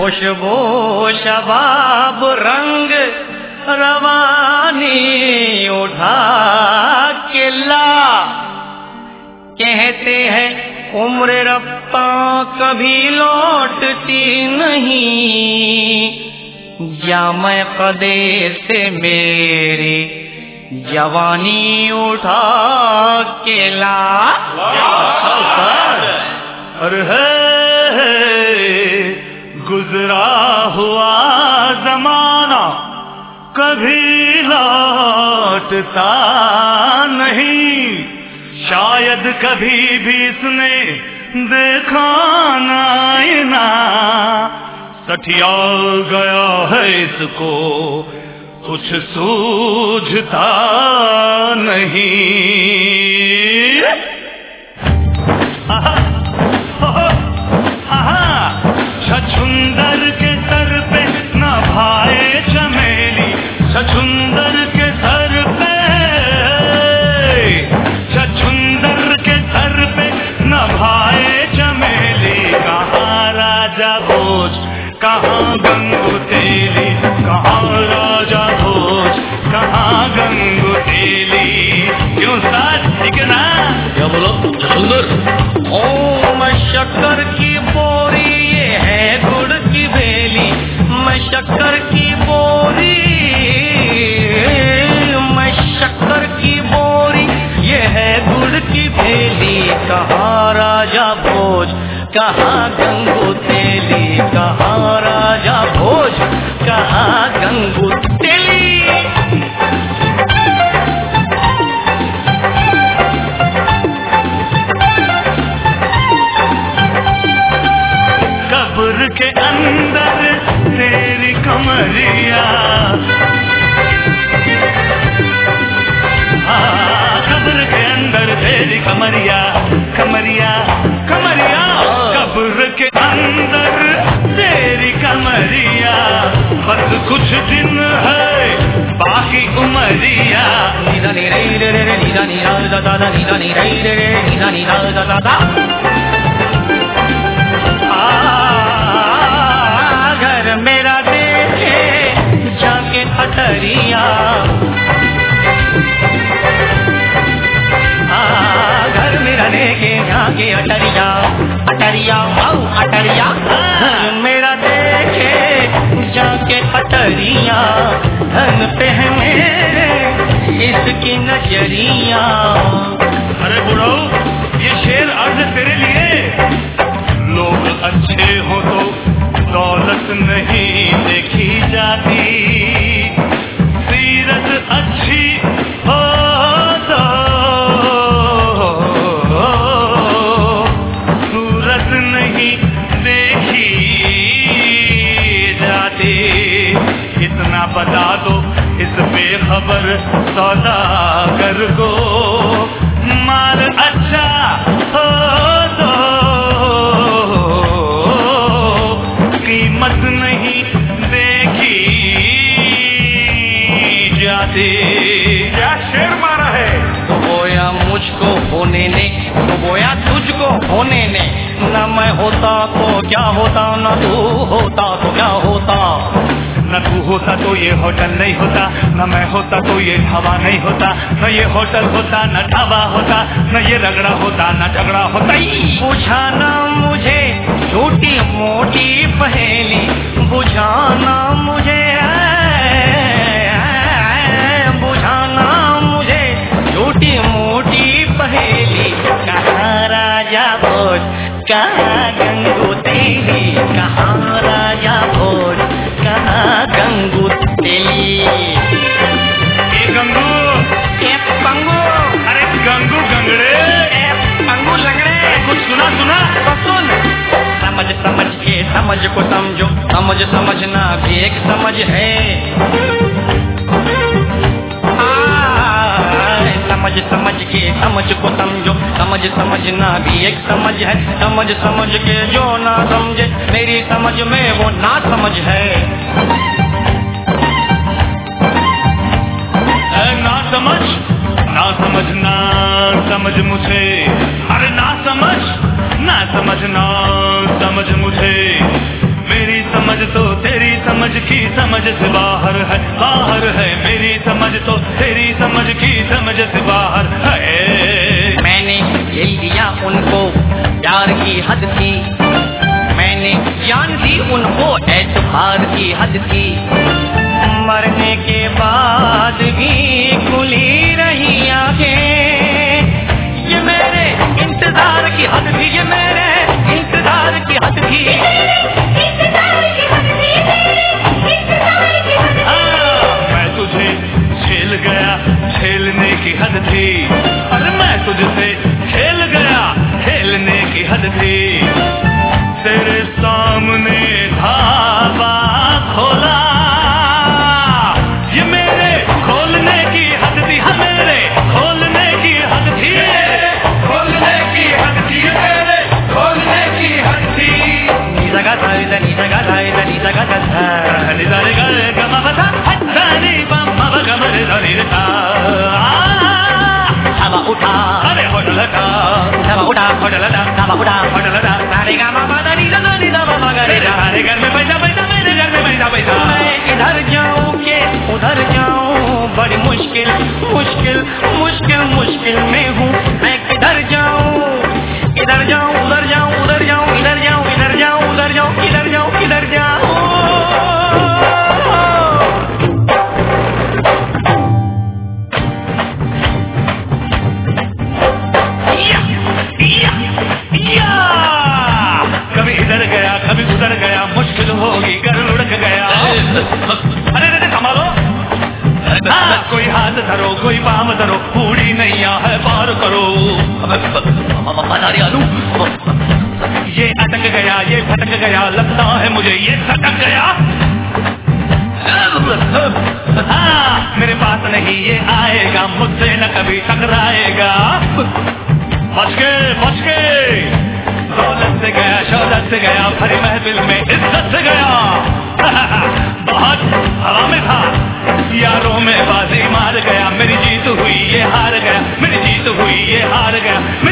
खुशबू शबाब रंग रवानी उठा के ला। कहते हैं उम्र रफ्ता कभी लौटती नहीं, जामे कदे से मेरी जवानी उठा के ला। अरे गुजरा हुआ जमाना कभी लौटता नहीं, शायद कभी भी इसने देखा ना, सठिया गया है इसको कुछ सूझता नहीं। छछुंदर के सर पे न भाए चमेली, छछुंदर के सर पे, छछुंदर के सर पे न भाए चमेली। कहाँ राजा भोज कहाँ गंगू तेली, कहाँ राजा भोज कहाँ गंगू तेली। क्यों साथ ठीक है ना? क्या बोलो सुंदर? ओम शक्कर की बोरी ये है गुड़ की बेली, मैं शक्कर की बोरी, मैं शक्कर की बोरी ये है गुड़ की बेली। कहाँ राजा भोज कहाँ गंगू तेली, कहाँ राजा भोज कहाँ गंगू तेली। कब्र के अंदर तेरी कमरिया, कब्र के अंदर तेरी कमरिया, कमरिया कमरिया। कब्र के अंदर तेरी कमरिया, बस कुछ दिन है बाकी उमरिया। नीदा नी रे रे रे नीदा नी रा दा दा दा, नीदा नी रे रे रे नीदा नी रा दा दा दा। घर मेरा देखे जाके अटरिया, घर मेरा देखे जाके अटरिया, अटरिया आओ अटरिया। घर मेरा देखे जाके अटरिया, धन पे है मेरे इसकी नजरिया। अरे बुढ़ो ये शेर अर्ज तेरे लिए। लोग अच्छे हो तो दौलत नहीं देखी जाती, सीरत अच्छी हो तो सूरत नहीं देखी जाती। इतना बता दो इस बेखबर सौदागर को, माल अच्छा हो तो कीमत नहीं देखी जाती। क्या शेर मारा है? तो बोया मुझको होने ने, तो बोया तुझको होने ने, न मैं होता तो क्या होता, न तू होता तो क्या होता। न तू होता तो ये होटल नहीं होता, न मैं होता तो ये ढाबा नहीं होता, न ये होटल होता न ढाबा होता, न ये रगड़ा होता न झगड़ा होता। बुझाना मुझे छोटी मोटी पहेली, बुझाना मुझे, बुझाना मुझे छोटी मोटी पहेली। कहाँ राजा भोज कहाँ गंगू तेली, कहाँ राजा भोज कहाँ गंगू तेली। ए गंगू, ए पंगू, अरे गंगू गंगड़े, ए पंगू लंगड़े, कुछ सुना सुना तो सुन। समझ समझ के समझ को समझो, समझ समझना भी एक समझ है। समझ समझ के समझ को समझो, समझ समझना भी एक समझ है। समझ समझ के जो ना समझे मेरी समझ में वो ना समझ है। ना समझ, ना समझना समझ मुझे, अरे ना समझ ना समझना समझ मुझे, मेरी समझ तो तेरी समझ की समझ से बाहर है, बाहर है। मेरी समझ तो तेरी समझ की समझ से बाहर है। मैंने झेल दिया उनको प्यार की हद थी, मैंने जान दी उनको एतबार की हद थी। मरने के बाद भी खुली रही आंखें, ये मेरे इंतजार की हद थी, ये मेरे इंतजार की हद थी। मैं तुझे झेल गया, झेलने की हद थी। अरे मैं तुझसे खेल गया, खेलने की हद थी। तेरे सामने धावा खोला, ये मेरे खोलने की हद थी, हाँ मेरे खोलने की हद थी, खोलने की हद थी, मेरे खोलने की हद थी। नीचा गा था नीचा गा था नीचा गा था नीचा रे गा गमा बता हत्तानी बम्मा बगमरे धरी ता। हवा उठा अरे होटल का हवा उठा होटल का हवा उठा होटल का सारे गा मा दा नी दा मा गा रे। मेरे घर में पैसा पैसा, मेरे घर में पैसा पैसा। मैं इधर जाऊं के उधर जाऊं, बड़ी मुश्किल मुश्किल मुश्किल मुश्किल में हूँ। मैं किधर जाऊं, इधर जाऊं उधर जाऊं, उधर जाऊं इधर जाऊं, इधर जाऊं उधर जाऊं, इधर जाऊं इधर जाऊं। कभी इधर गया कभी उधर गया, मुश्किल होगी घर लुढ़क गया। अरे अरे संभालो, कोई हाथ धरो कोई पाम धरो, पूरी नैया है पार करो। ये अटक गया ये भटक गया, लगता है मुझे ये सटक गया। मेरे पास नहीं ये आएगा, मुझसे न कभी टकराएगा। बच के दौलत से गया शौलत से गया, भरी महफिल में इज्जत से गया। बहुत हवा में था, यारों में बाजी मार गया। मेरी जीत हुई ये हार गया, मेरी जीत हुई ये हार गया।